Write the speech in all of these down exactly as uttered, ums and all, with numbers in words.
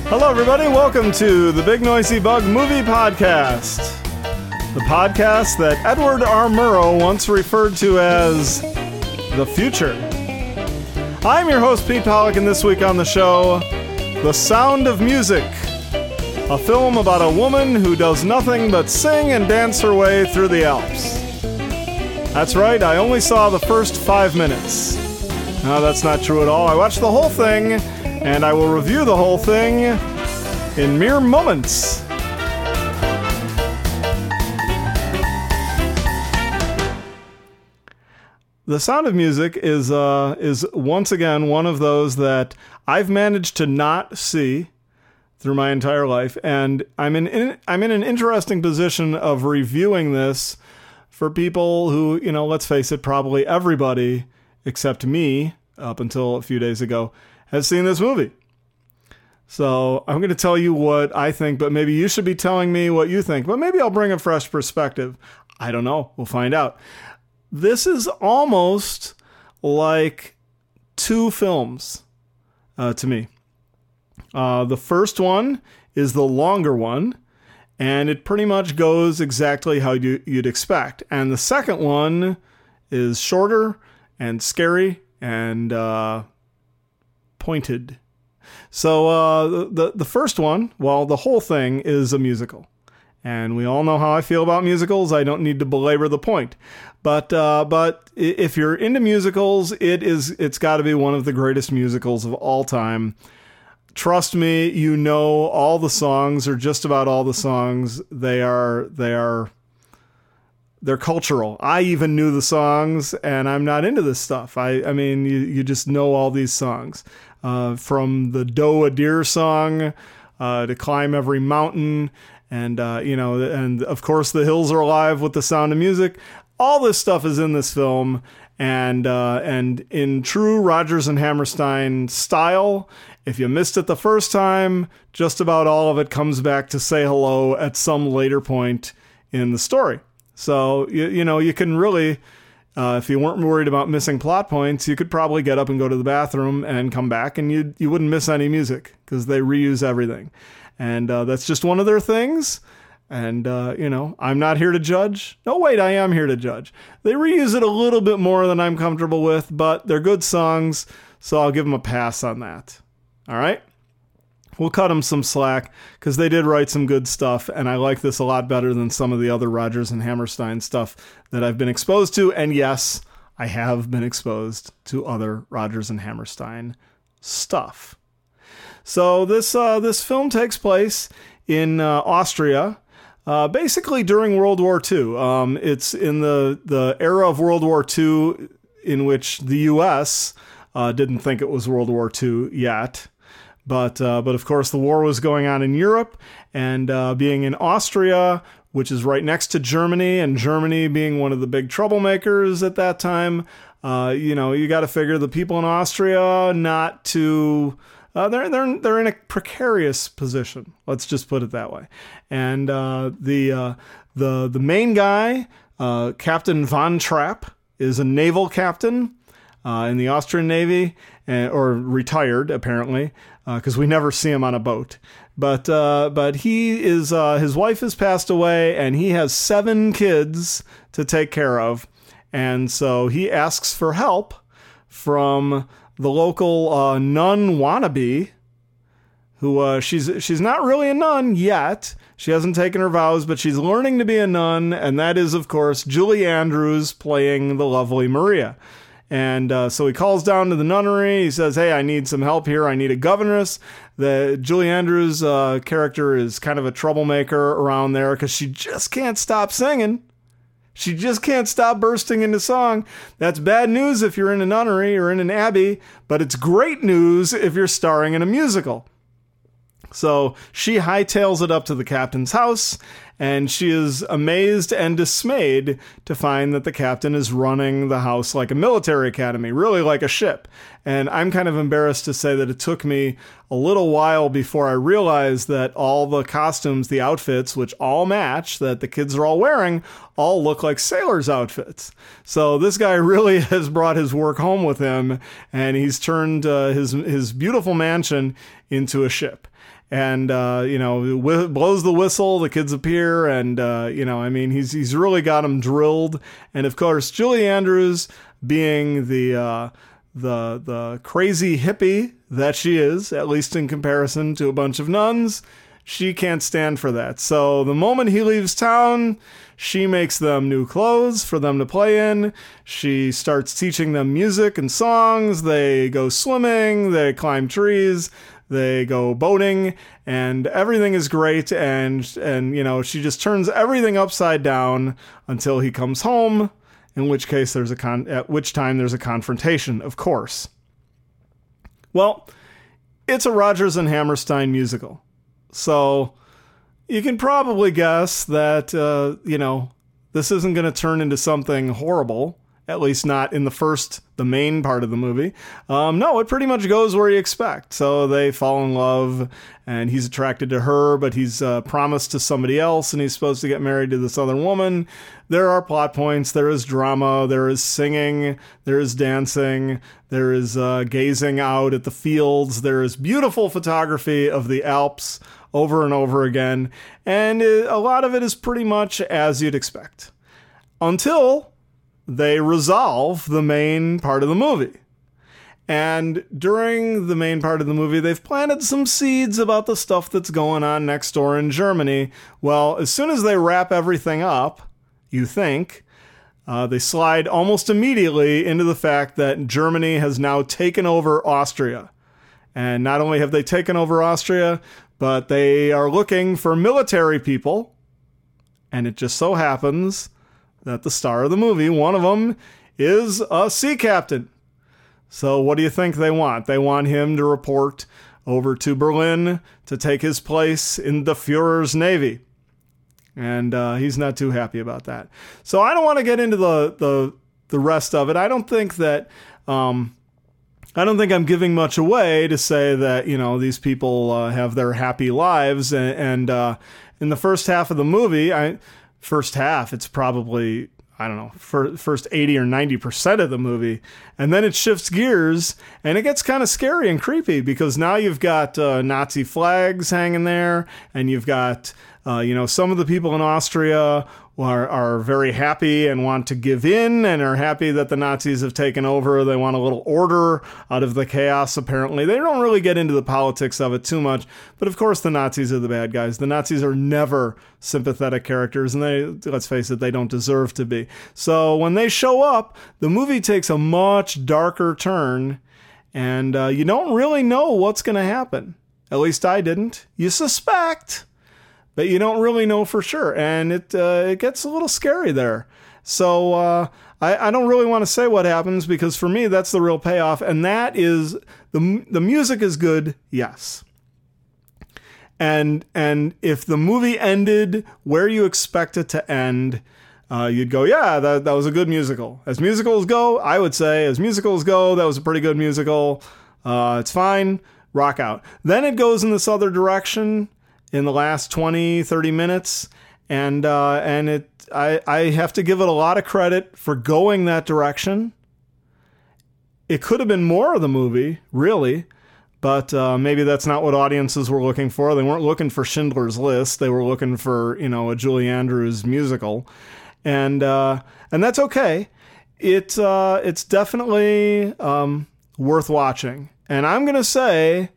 Hello, everybody. Welcome to the Big Noisy Bug Movie Podcast, the podcast that Edward R. Murrow once referred to as the future. I'm your host, Pete Pollack, and this week on the show, The Sound of Music, a film about a woman who does nothing but sing and dance her way through the Alps. That's right, I only saw the first five minutes. No, that's not true at all. I watched the whole thing, and I will review the whole thing in mere moments. The Sound of Music is uh, is once again one of those that I've managed to not see through my entire life, and I'm in, in I'm in an interesting position of reviewing this for people who, you know, let's face it, probably everybody except me up until a few days ago has seen this movie. So I'm going to tell you what I think, but maybe you should be telling me what you think. But maybe I'll bring a fresh perspective. I don't know. We'll find out. This is almost like two films uh, to me. Uh, the first one is the longer one, and it pretty much goes exactly how you, you'd expect. And the second one is shorter and scary and uh, pointed. So uh, the the first one, well, the whole thing is a musical. And we all know how I feel about musicals. I don't need to belabor the point. But uh, but if you're into musicals, it is it's got to be one of the greatest musicals of all time. Trust me, you know all the songs, or just about all the songs. They are they are they're cultural. I even knew the songs, and I'm not into this stuff. I I mean, you you just know all these songs. Uh, from the Doe a Deer song uh, to Climb Every Mountain, and uh, you know, and of course The Hills Are Alive with The Sound of Music. All this stuff is in this film, and uh, and in true Rodgers and Hammerstein style. If you missed it the first time, just about all of it comes back to say hello at some later point in the story. So you you know you can really. Uh, if you weren't worried about missing plot points, you could probably get up and go to the bathroom and come back, and you you wouldn't miss any music because they reuse everything. And uh, that's just one of their things. And, uh, you know, I'm not here to judge. No, wait, I am here to judge. They reuse it a little bit more than I'm comfortable with, but they're good songs, so I'll give them a pass on that. All right? We'll cut them some slack because they did write some good stuff, and I like this a lot better than some of the other Rodgers and Hammerstein stuff that I've been exposed to. And yes, I have been exposed to other Rodgers and Hammerstein stuff. So this uh, this film takes place in uh, Austria, uh, basically during World War Two. Um, it's in the, the era of World War Two in which the U S uh, didn't think it was World War Two yet. But, uh, but of course, the war was going on in Europe, and uh, being in Austria, which is right next to Germany, and Germany being one of the big troublemakers at that time, uh, you know, you got to figure the people in Austria not to, uh, they're they're they're in a precarious position. Let's just put it that way. And uh, the uh, the the main guy, uh, Captain Von Trapp, is a naval captain uh, in the Austrian Navy, uh, or retired apparently. Because uh, we never see him on a boat, but uh, but he is uh, his wife has passed away, and he has seven kids to take care of, and so he asks for help from the local uh, nun wannabe, who uh, she's she's not really a nun yet. She hasn't taken her vows, but she's learning to be a nun, and that is, of course, Julie Andrews playing the lovely Maria. And uh, so he calls down to the nunnery. He says, hey, I need some help here. I need a governess. The Julie Andrews uh, character is kind of a troublemaker around there because she just can't stop singing. She just can't stop bursting into song. That's bad news if you're in a nunnery or in an abbey, but it's great news if you're starring in a musical. So she hightails it up to the captain's house, and she is amazed and dismayed to find that the captain is running the house like a military academy, really like a ship. And I'm kind of embarrassed to say that it took me a little while before I realized that all the costumes, the outfits, which all match, that the kids are all wearing, all look like sailors' outfits. So this guy really has brought his work home with him, and he's turned uh, his his beautiful mansion into a ship. And, uh, you know, wh- blows the whistle, the kids appear, and, uh, you know, I mean, he's he's really got them drilled. And, of course, Julie Andrews, being the uh, the the crazy hippie that she is, at least in comparison to a bunch of nuns, she can't stand for that. So the moment he leaves town, she makes them new clothes for them to play in. She starts teaching them music and songs. They go swimming, they climb trees, they go boating, and everything is great. And, and, you know, she just turns everything upside down until he comes home, in which case there's a con, at which time there's a confrontation, of course. Well, it's a Rodgers and Hammerstein musical. So you can probably guess that, uh, you know, this isn't going to turn into something horrible, at least not in the first, the main part of the movie. Um, no, it pretty much goes where you expect. So they fall in love, and he's attracted to her, but he's uh, promised to somebody else, and he's supposed to get married to this other woman. There are plot points. There is drama. There is singing. There is dancing. There is uh, gazing out at the fields. There is beautiful photography of the Alps over and over again. And it, a lot of it is pretty much as you'd expect. Until they resolve the main part of the movie. And during the main part of the movie, they've planted some seeds about the stuff that's going on next door in Germany. Well, as soon as they wrap everything up, you think, uh, they slide almost immediately into the fact that Germany has now taken over Austria. And not only have they taken over Austria, but they are looking for military people. And it just so happens that the star of the movie, one of them, is a sea captain. So what do you think they want? They want him to report over to Berlin to take his place in the Führer's Navy. And uh, he's not too happy about that. So I don't want to get into the the, the rest of it. I don't think that... Um, I don't think I'm giving much away to say that, you know, these people uh, have their happy lives. And, and uh, in the first half of the movie, I... First half, it's probably, I don't know, for first eighty or ninety percent of the movie. And then it shifts gears and it gets kind of scary and creepy because now you've got uh, Nazi flags hanging there, and you've got, uh, you know, some of the people in Austria are, are very happy and want to give in and are happy that the Nazis have taken over. They want a little order out of the chaos, apparently. They don't really get into the politics of it too much. But of course, the Nazis are the bad guys. The Nazis are never sympathetic characters, and they, let's face it, they don't deserve to be. So when they show up, the movie takes a much darker turn, and uh, you don't really know what's going to happen. At least I didn't. You suspect, but you don't really know for sure. And it uh, it gets a little scary there. So uh, I, I don't really want to say what happens, because for me, that's the real payoff. And that is, the the music is good, yes. And and if the movie ended where you expect it to end, uh, you'd go, yeah, that, that was a good musical. As musicals go, I would say, as musicals go, that was a pretty good musical. Uh, it's fine. Rock out. Then it goes in this other direction in the last twenty, thirty minutes. And, uh, and it, I, I have to give it a lot of credit for going that direction. It could have been more of the movie, really, but, uh, maybe that's not what audiences were looking for. They weren't looking for Schindler's List. They were looking for, you know, a Julie Andrews musical. And, uh, and that's okay. It, uh, it's definitely, um, worth watching. And I'm going to say,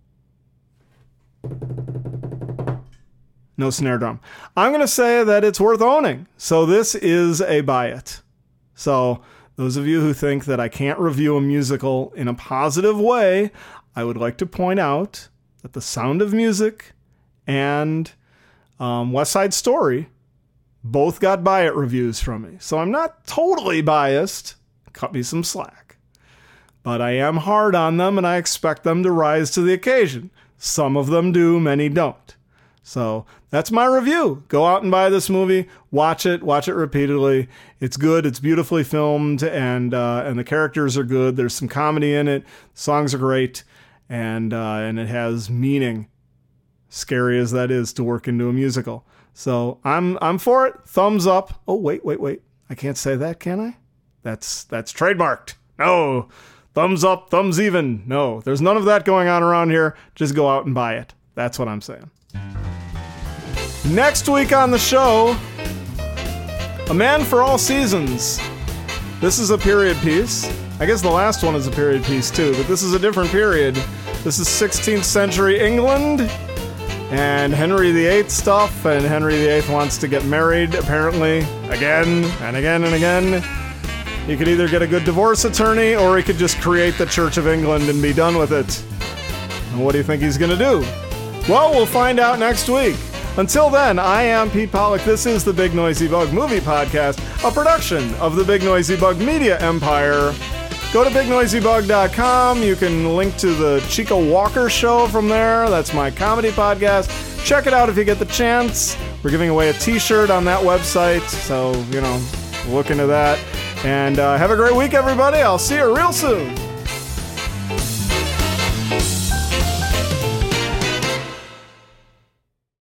no snare drum. I'm going to say that it's worth owning. So this is a buy it. So those of you who think that I can't review a musical in a positive way, I would like to point out that The Sound of Music and um, West Side Story both got buy it reviews from me. So I'm not totally biased. Cut me some slack. But I am hard on them, and I expect them to rise to the occasion. Some of them do, many don't. So that's my review. Go out and buy this movie. Watch it. Watch it repeatedly. It's good. It's beautifully filmed, and uh, and the characters are good. There's some comedy in it. Songs are great, and uh, and it has meaning. Scary as that is to work into a musical. So I'm I'm for it. Thumbs up. Oh wait wait wait. I can't say that, can I? That's that's trademarked. No. Thumbs up. Thumbs even. No. There's none of that going on around here. Just go out and buy it. That's what I'm saying. Next week on the show, A Man for All Seasons. This is a period piece. I guess the last one is a period piece too, but this is a different period. This is sixteenth century England and Henry the Eighth stuff, and Henry the Eighth wants to get married, apparently, again and again and again. He could either get a good divorce attorney, or he could just create the Church of England and be done with it. And what do you think he's going to do? Well, we'll find out next week. Until then, I am Pete Pollack. This is the Big Noisy Bug Movie Podcast, a production of the Big Noisy Bug Media Empire. Go to big noisy bug dot com. You can link to the Chico Walker Show from there. That's my comedy podcast. Check it out if you get the chance. We're giving away a t-shirt on that website, so, you know, look into that. And uh, have a great week, everybody. I'll see you real soon.